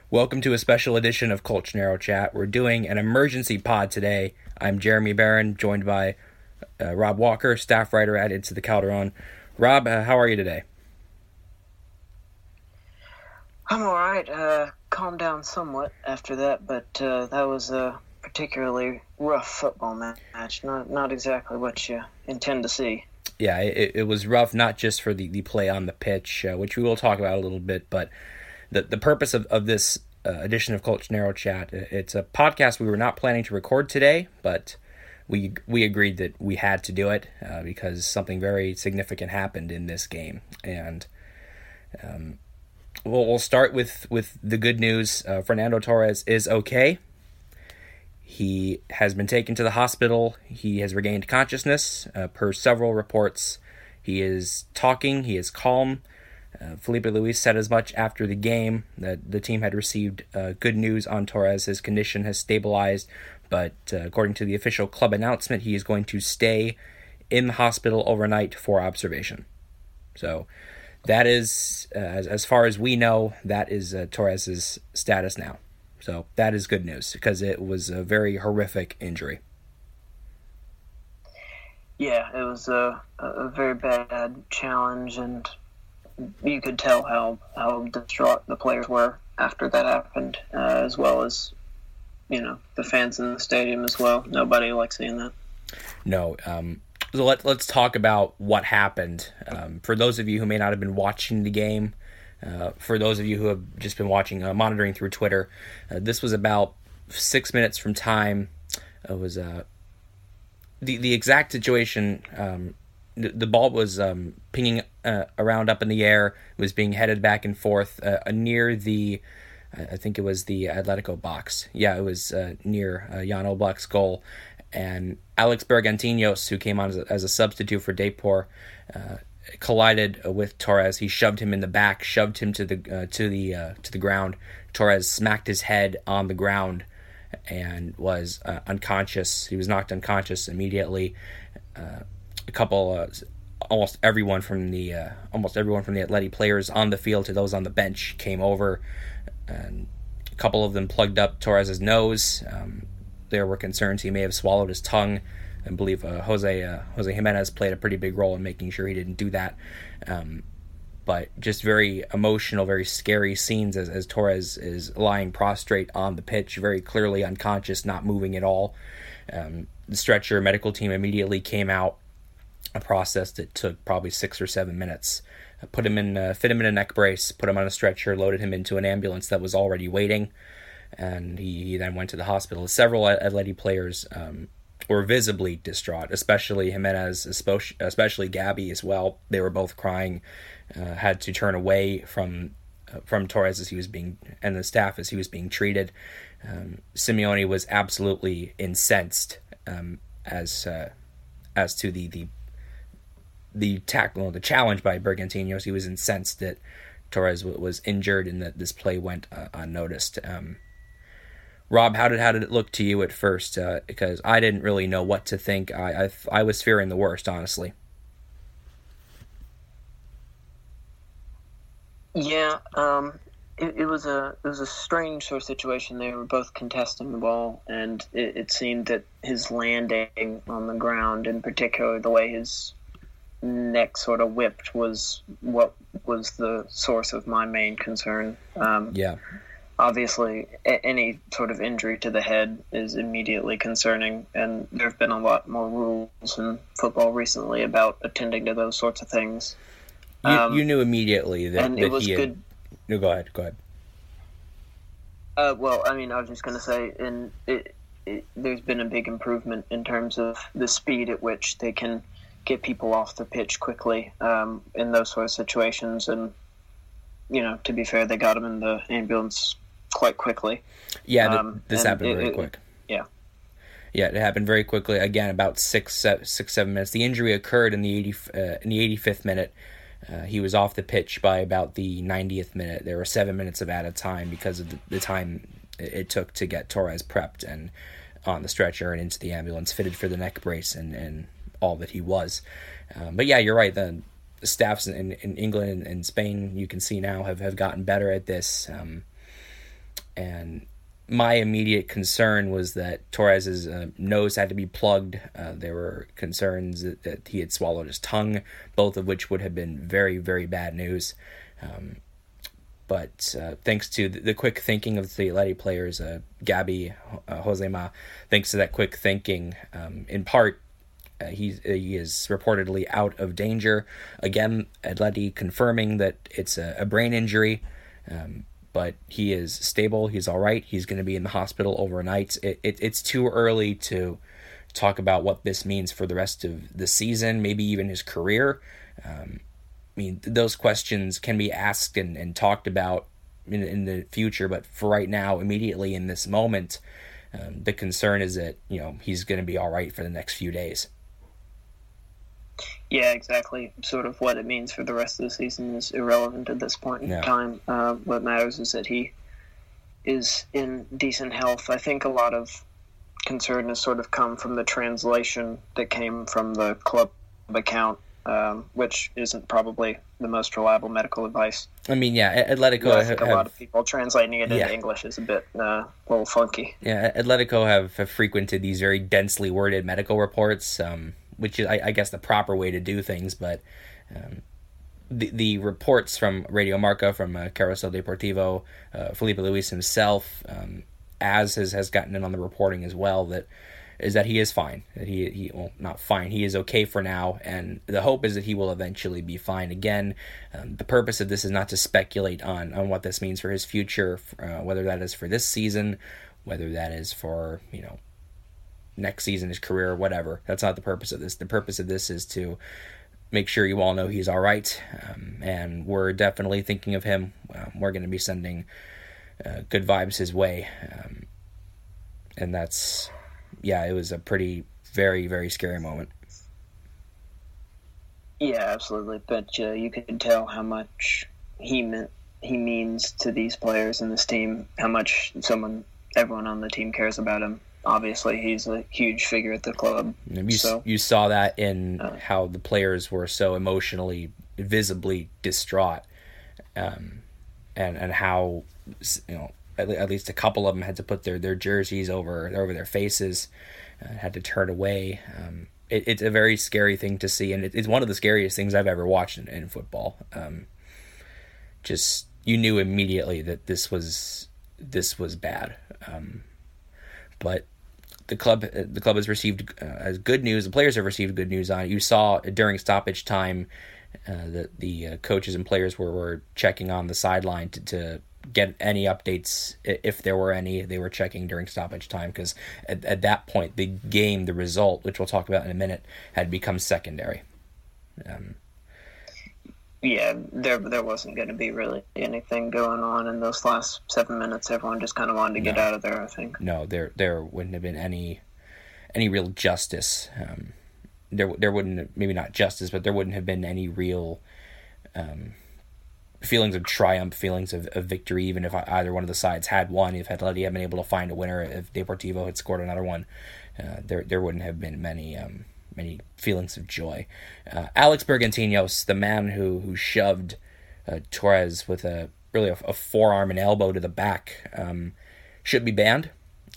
Welcome to a special edition of Colchonero Chat. We're doing an emergency pod today. I'm Jeremy Barron, joined by Rob Walker, staff writer at It's the Calderon. Rob, how are you today? I'm all right. Calmed down somewhat after that, but that was a particularly rough football match. Not exactly what you intend to see. Yeah, it was rough, not just for the play on the pitch, which we will talk about a little bit, but the purpose of this edition of Colchonero Chat, it's a podcast we were not planning to record today, but we agreed that we had to do it because something very significant happened in this game. And we'll start with the good news. Fernando Torres is okay. He has been taken to the hospital. He has regained consciousness per several reports. He is talking. He is calm. Felipe Luis said as much after the game that the team had received good news on Torres. His condition has stabilized, but according to the official club announcement, he is going to stay in the hospital overnight for observation. So that is, as far as we know, that is Torres' status now. So that is good news because it was a very horrific injury. Yeah, it was a very bad challenge, and you could tell how distraught the players were after that happened, as well as, the fans in the stadium as well. Nobody likes seeing that. No. So let's talk about what happened. For those of you who may not have been watching the game, for those of you who have just been watching, monitoring through Twitter, this was about 6 minutes from time. It was the exact situation. The ball was pinging around up in the air. It was being headed back and forth near the, I think it was the Atletico box. Yeah, it was near Jan Oblak's goal. And Alex Bergantinos, who came on as a substitute for Depor, collided with Torres. He shoved him in the back, shoved him to the ground. Torres smacked his head on the ground and was unconscious. He was knocked unconscious immediately. Almost everyone from the Atleti players on the field to those on the bench came over, and a couple of them plugged up Torres' nose. There were concerns he may have swallowed his tongue. I believe Jose Jimenez played a pretty big role in making sure he didn't do that. But just very emotional, very scary scenes as Torres is lying prostrate on the pitch, very clearly unconscious, not moving at all. The stretcher medical team immediately came out, a process that took probably 6 or 7 minutes. Fit him in a neck brace, put him on a stretcher, loaded him into an ambulance that was already waiting, and he then went to the hospital. Several Atleti players were visibly distraught, especially Jimenez, especially Gabby as well. They were both crying, had to turn away from Torres as he was and the staff as he was being treated. Simeone was absolutely incensed as to the challenge by Bergantinos. He was incensed that Torres was injured and that this play went unnoticed. Rob, how did it look to you at first? Because I didn't really know what to think. I was fearing the worst, honestly. Yeah, it was a strange sort of situation. They were both contesting the ball, and it seemed that his landing on the ground, in particular the way his neck sort of whipped, was what was the source of my main concern. Yeah. Obviously, any sort of injury to the head is immediately concerning, and there have been a lot more rules in football recently about attending to those sorts of things. You knew immediately that, and that it was he had... good. No, go ahead. I was just going to say, there's been a big improvement in terms of the speed at which they can get people off the pitch quickly in those sort of situations. And, to be fair, they got him in the ambulance quite quickly. Yeah, this happened very quick. Yeah. Yeah, it happened very quickly. Again, about 7 minutes. The injury occurred in the 85th minute. He was off the pitch by about the 90th minute. There were 7 minutes of added time because of the time it took to get Torres prepped and on the stretcher and into the ambulance, fitted for the neck brace and all that he was. But yeah, you're right. The staffs in England and Spain, you can see now, have gotten better at this. and my immediate concern was that Torres's nose had to be plugged. There were concerns that he had swallowed his tongue, both of which would have been very, very bad news. But thanks to the quick thinking of the Atleti players, Gabi Josema, thanks to that quick thinking, in part, he is reportedly out of danger. Again, Atleti confirming that it's a brain injury, but he is stable. He's all right. He's going to be in the hospital overnight. It's too early to talk about what this means for the rest of the season, maybe even his career. I mean, those questions can be asked and talked about in the future, but for right now, immediately in this moment, the concern is that, he's going to be all right for the next few days. Yeah, exactly. Sort of what it means for the rest of the season is irrelevant at this point in time. What matters is that he is in decent health. I think a lot of concern has sort of come from the translation that came from the club account, which isn't probably the most reliable medical advice. I mean, Atletico I think a lot of people translating it into English is a bit a little funky. Yeah, Atletico have frequented these very densely worded medical reports, which is, I guess, the proper way to do things, but the reports from Radio Marca, from Carousel Deportivo, Felipe Luis himself, as has gotten in on the reporting as well, that he is fine, that he not fine, he is okay for now, and the hope is that he will eventually be fine again. The purpose of this is not to speculate on what this means for his future, whether that is for this season, whether that is for, next season, his career, whatever. That's not the purpose of this. The purpose of this is to make sure you all know he's all right, and we're definitely thinking of him. We're going to be sending good vibes his way, and that's, it was a pretty, very, very scary moment. Yeah, absolutely. But you can tell how much he means to these players and this team, how much everyone on the team cares about him. Obviously, he's a huge figure at the club. You saw that in how the players were so emotionally, visibly distraught, and how at least a couple of them had to put their jerseys over their faces, had to turn away. It's a very scary thing to see, and it's one of the scariest things I've ever watched in football. Just, you knew immediately that this was bad. But the club has received as good news. The players have received good news on it. You saw during stoppage time that the coaches and players were checking on the sideline to get any updates, if there were any. They were checking during stoppage time because at that point the result, which we'll talk about in a minute, had become secondary. There wasn't going to be really anything going on in those last 7 minutes. Everyone just kind of wanted to get out of there, I think. No, there wouldn't have been any real justice. There wouldn't have, maybe not justice, but there wouldn't have been any real feelings of triumph, feelings of victory, even if either one of the sides had won. If Atleti had been able to find a winner, if Deportivo had scored another one, there wouldn't have been many feelings of joy. Alex Bergantiños, the man who shoved Torres with a forearm and elbow to the back, should be banned.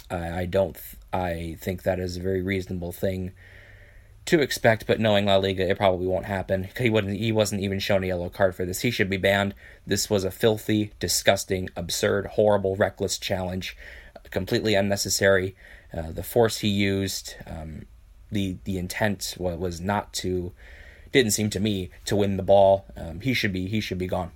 I think that is a very reasonable thing to expect, but knowing La Liga, it probably won't happen. He wasn't even shown a yellow card for this. He should be banned. This was a filthy, disgusting, absurd, horrible, reckless challenge, completely unnecessary. The force he used, the intent was not to, didn't seem to me, to win the ball. He should be gone.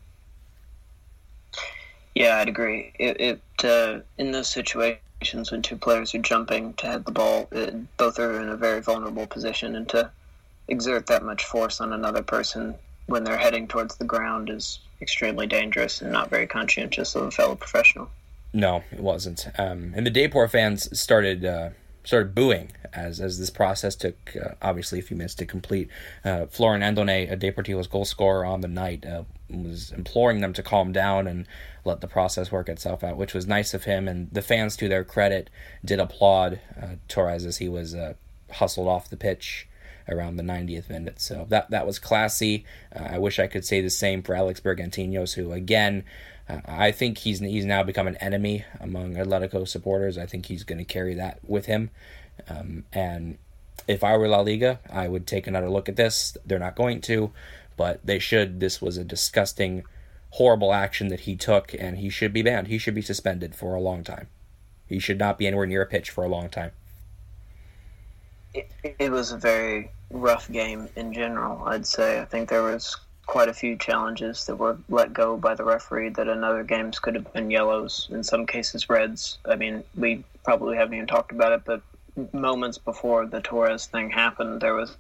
Yeah, I'd agree. In those situations when two players are jumping to head the ball, both are in a very vulnerable position, and to exert that much force on another person when they're heading towards the ground is extremely dangerous and not very conscientious of a fellow professional. No, it wasn't. And the Depor fans started booing as this process took obviously a few minutes to complete. Florin Andone, a Deportivo's goal scorer on the night, was imploring them to calm down and let the process work itself out, which was nice of him. And the fans, to their credit, did applaud Torres as he was hustled off the pitch around the 90th minute. So that was classy. I wish I could say the same for Alex Bergantiños, who, again, I think he's now become an enemy among Atletico supporters. I think he's going to carry that with him. And if I were La Liga, I would take another look at this. They're not going to, but they should. This was a disgusting, horrible action that he took, and he should be banned. He should be suspended for a long time. He should not be anywhere near a pitch for a long time. It was a very rough game in general, I'd say. I think there was quite a few challenges that were let go by the referee that in other games could have been yellows, in some cases reds. I mean, we probably haven't even talked about it, but moments before the Torres thing happened, there was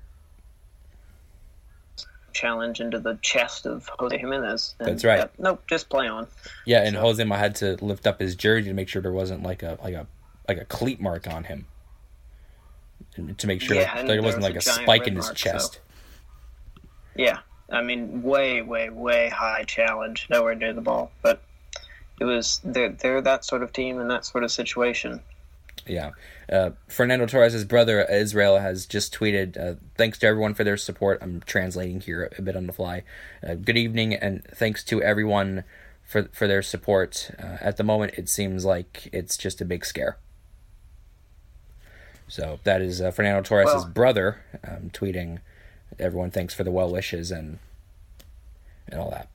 a challenge into the chest of Jose Jimenez. And, that's right. Nope, just play on. Yeah, and Jose had to lift up his jersey to make sure there wasn't like a cleat mark on him, to make sure that there wasn't like a spike in his chest. So. Yeah, I mean, way, way, way high challenge, nowhere near the ball, but it was they're that sort of team in that sort of situation. Yeah. Fernando Torres' brother, Israel, has just tweeted, thanks to everyone for their support. I'm translating here a bit on the fly. Good evening, and thanks to everyone for their support. At the moment, it seems like it's just a big scare. So that is Fernando Torres' brother tweeting, everyone thanks for the well wishes and all that.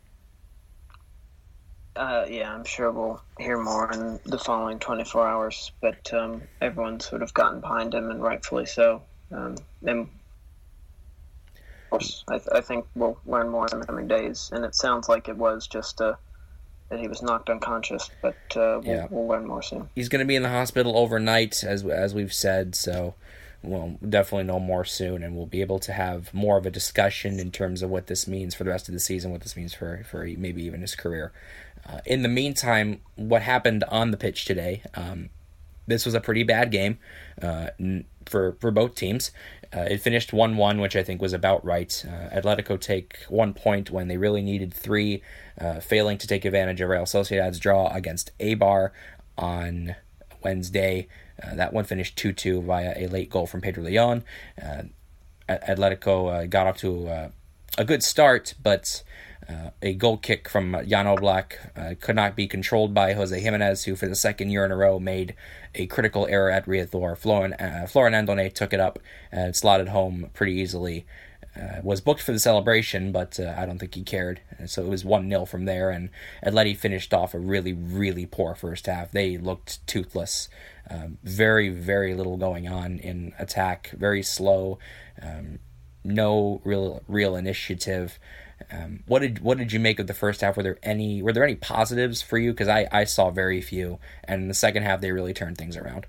Yeah, I'm sure we'll hear more in the following 24 hours, but everyone's sort of gotten behind him, and rightfully so. And of course, I think we'll learn more in the coming days, and it sounds like it was just that he was knocked unconscious, but we'll learn more soon. He's going to be in the hospital overnight, as we've said, so we'll definitely know more soon, and we'll be able to have more of a discussion in terms of what this means for the rest of the season, what this means for maybe even his career. In the meantime, what happened on the pitch today, this was a pretty bad game for both teams. It finished 1-1, which I think was about right. Atletico take 1 point when they really needed 3, failing to take advantage of Real Sociedad's draw against Eibar on Wednesday. That one finished 2-2 via a late goal from Pedro Leon. Atletico got off to a good start, but a goal kick from Jan Oblak could not be controlled by Jose Jimenez, who for the second year in a row made a critical error at Riazor. Florin Andone took it up and slotted home pretty easily. Was booked for the celebration, but I don't think he cared. So it was 1-0 from there, and Atleti finished off a really, really poor first half. They looked toothless. Very, very little going on in attack. Very slow. No real initiative. What did you make of the first half? Were there any positives for you? Because I saw very few, and in the second half they really turned things around.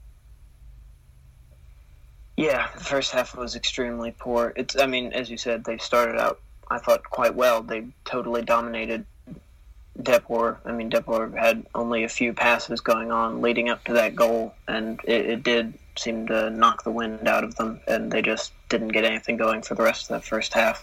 Yeah, the first half was extremely poor. As you said, they started out, I thought, quite well. They totally dominated Depor. Depor had only a few passes going on leading up to that goal, and it did seem to knock the wind out of them, and they just didn't get anything going for the rest of that first half.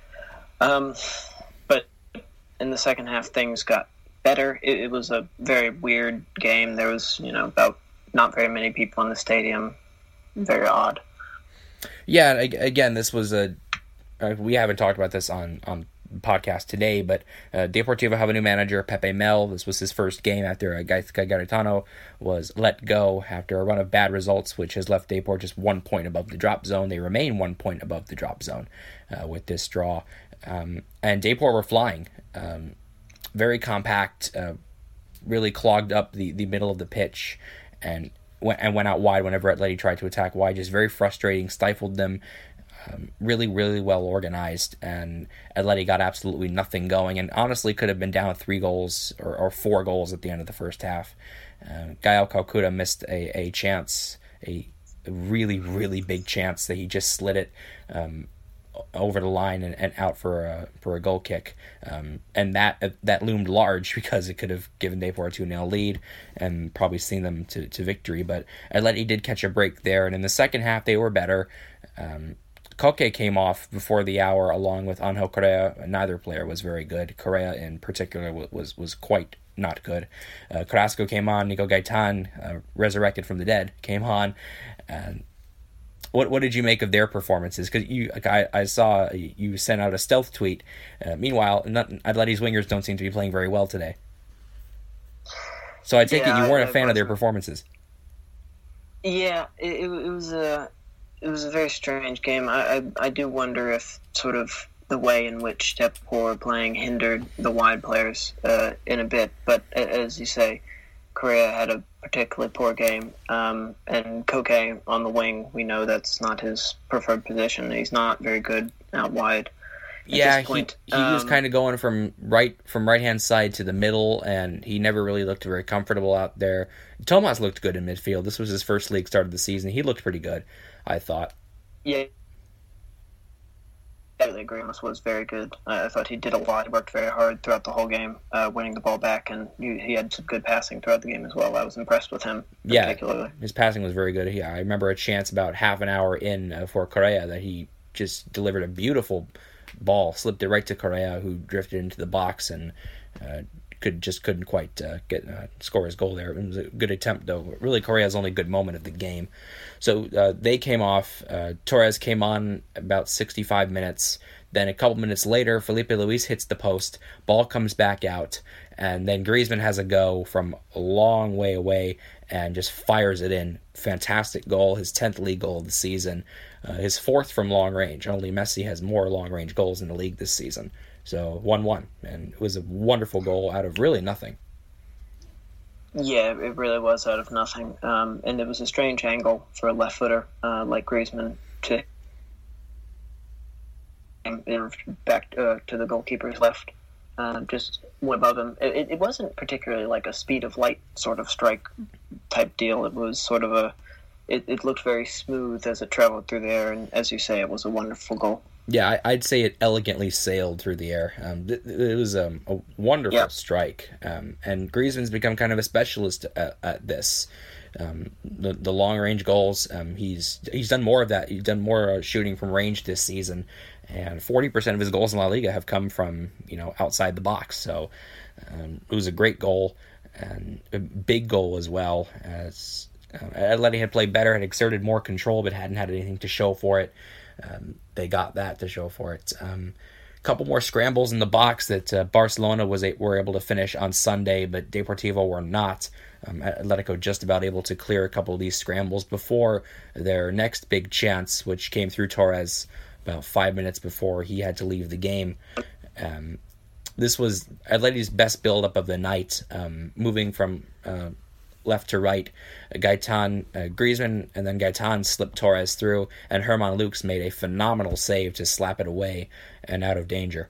But in the second half, things got better. It was a very weird game. There was, about not very many people in the stadium. Very odd. Yeah, again, this was we haven't talked about this on podcast today, but Deportivo have a new manager, Pepe Mel. This was his first game after Gaizka Garitano was let go after a run of bad results, which has left Depor just 1 point above the drop zone. They remain 1 point above the drop zone with this draw. And Depor were flying. Very compact, really clogged up the middle of the pitch, and went out wide whenever Atleti tried to attack wide. Just very frustrating, stifled them. Really, really well organized, and Atleti got absolutely nothing going, and honestly could have been down 3 goals or 4 goals at the end of the first half. Gael Calcutta missed a chance, a really, really big chance that he just slid it over the line and out for a goal kick, and that loomed large because it could have given Depor a 2-0 lead and probably seen them to victory. But Atleti did catch a break there, and in the second half they were better. Koke came off before the hour along with Angel Correa. Neither player was very good. Correa in particular was quite not good. Carrasco came on. Nico Gaitan, resurrected from the dead, came on. What did you make of their performances? Because I saw you sent out a stealth tweet. Meanwhile, Atleti's wingers don't seem to be playing very well today. So I take it you weren't a fan of their performances. Yeah, it was a very strange game. I do wonder if sort of the way in which Depor were playing hindered the wide players in a bit. But as you say, Correa had a particularly poor game. And Koke on the wing, we know that's not his preferred position. He's not very good out wide. Yeah, he was kind of going from right-hand side to the middle, and he never really looked very comfortable out there. Tomas looked good in midfield. This was his first league start of the season. He looked pretty good, I thought. Yeah. I agree. Was very good. I thought he did a lot. He worked very hard throughout the whole game, winning the ball back, and he had some good passing throughout the game as well. I was impressed with him particularly. His passing was very good. I remember a chance about half an hour in for Correa that he just delivered a beautiful ball, slipped it right to Correa, who drifted into the box and couldn't quite score his goal there. It was a good attempt, though. Really, Correa's only good moment of the game. So they came off. Torres came on about 65 minutes. Then a couple minutes later, Felipe Luis hits the post. Ball comes back out. And then Griezmann has a go from a long way away and just fires it in. Fantastic goal, his 10th league goal of the season. His 4th from long range. Only Messi has more long-range goals in the league this season. So 1-1. And it was a wonderful goal out of really nothing. Yeah, it really was out of nothing. And it was a strange angle for a left footer like Griezmann to back to the goalkeeper's left. Just went above him. It wasn't particularly like a speed of light sort of strike type deal. It was sort of it looked very smooth as it traveled through the air, and as you say, it was a wonderful goal. Yeah, I'd say it elegantly sailed through the air. It was a wonderful strike, and Griezmann's become kind of a specialist at this. The long range goals. He's done more of that. He's done more shooting from range this season, and 40% of his goals in La Liga have come from outside the box. So it was a great goal and a big goal as well. As Atleti had played better, had exerted more control, but hadn't had anything to show for it. They got that to show for it. A couple more scrambles in the box that Barcelona were able to finish on Sunday, but Deportivo were not. Atletico just about able to clear a couple of these scrambles before their next big chance, which came through Torres about 5 minutes before he had to leave the game. This was Atleti's best build-up of the night, moving from left to right. Griezmann and then Gaetan slipped Torres through, and Herman Lux made a phenomenal save to slap it away and out of danger.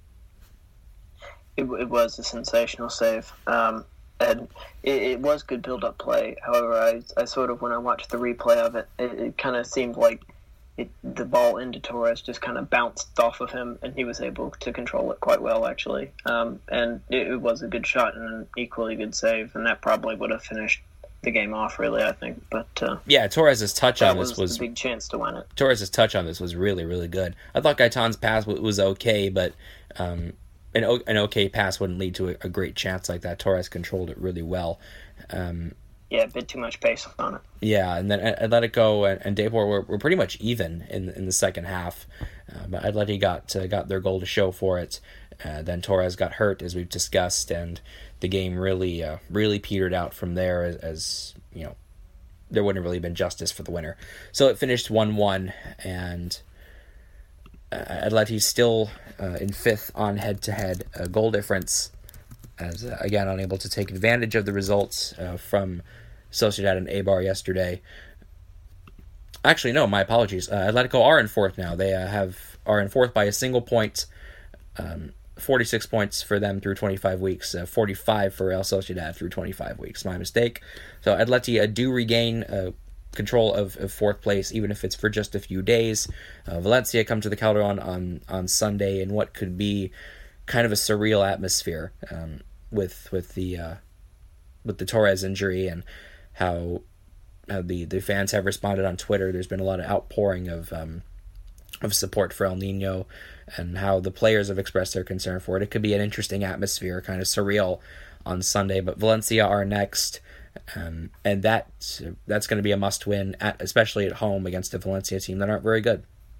It was a sensational save. And it was good build-up play. However, I sort of, when I watched the replay of it, it kind of seemed like the ball into Torres just kind of bounced off of him, and he was able to control it quite well, actually. And it was a good shot and an equally good save, and that probably would have finished the game off, really, I think. But yeah, Torres' touch on this was a big chance to win it. Torres' touch on this was really, really good. I thought Gaetan's pass was okay, but an okay pass wouldn't lead to a great chance like that. Torres controlled it really well. Yeah, a bit too much pace on it. Yeah, and then Atletico and Depor were pretty much even in the second half. But Atleti got their goal to show for it. Then Torres got hurt, as we've discussed, and the game really petered out from there as there wouldn't have really been justice for the winner. So it finished 1-1, and Atleti's still in fifth on head-to-head goal difference, as again unable to take advantage of the results from Sociedad and Eibar yesterday. Actually, no, my apologies. Atletico are in fourth now. They are in fourth by a single point. 46 points for them through 25 weeks. 45 for Real Sociedad through 25 weeks. My mistake. So Atleti do regain control of fourth place, even if it's for just a few days. Valencia come to the Calderon on Sunday in what could be kind of a surreal atmosphere with the Torres injury and how the fans have responded on Twitter. There's been a lot of outpouring of support for El Nino, and how the players have expressed their concern for it. It could be an interesting atmosphere, kind of surreal on Sunday. But Valencia are next. And that's going to be a must-win, especially at home against a Valencia team that aren't very good.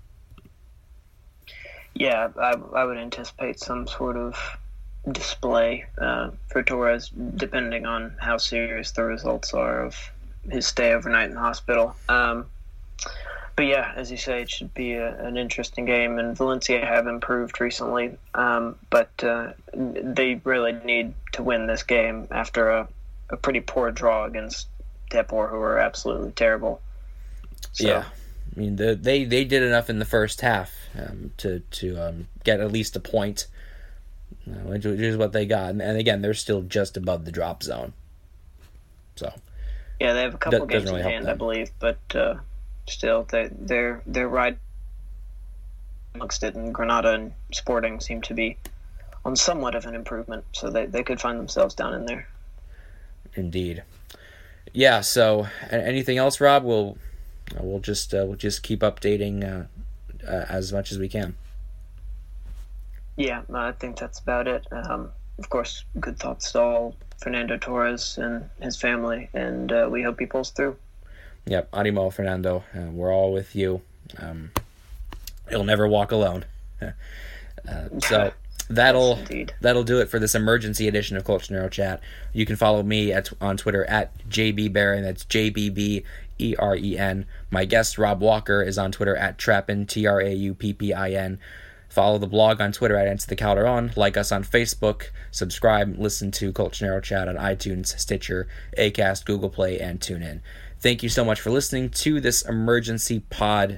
Yeah, I would anticipate some sort of display for Torres, depending on how serious the results are of his stay overnight in the hospital. But yeah, as you say, it should be an interesting game, and Valencia have improved recently, but they really need to win this game after a pretty poor draw against Depor, who are absolutely terrible. So. Yeah, I mean they did enough in the first half to get at least a point, which is what they got, and again they're still just above the drop zone. So yeah, they have a couple games in hand, I believe, but. Still, they're right amongst it, and Granada and Sporting seem to be on somewhat of an improvement, so they could find themselves down in there. Indeed. Yeah. So, anything else, Rob? We'll just keep updating as much as we can. Yeah, I think that's about it. Of course, good thoughts to all Fernando Torres and his family, and we hope he pulls through. Yep, Animo, Fernando. We're all with you. You'll never walk alone. So that'll do it for this emergency edition of Colchonero Chat. You can follow me on Twitter at JBBeren. That's JBBEREN. My guest Rob Walker is on Twitter at Trappin, TRAUPPIN. Follow the blog on Twitter at Enter the Calderon. Like us on Facebook. Subscribe. Listen to Colchonero Chat on iTunes, Stitcher, Acast, Google Play, and TuneIn. Thank you so much for listening to this emergency pod.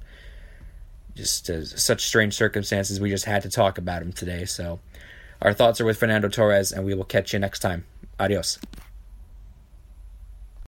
Such strange circumstances. We just had to talk about him today. So our thoughts are with Fernando Torres, and we will catch you next time. Adios.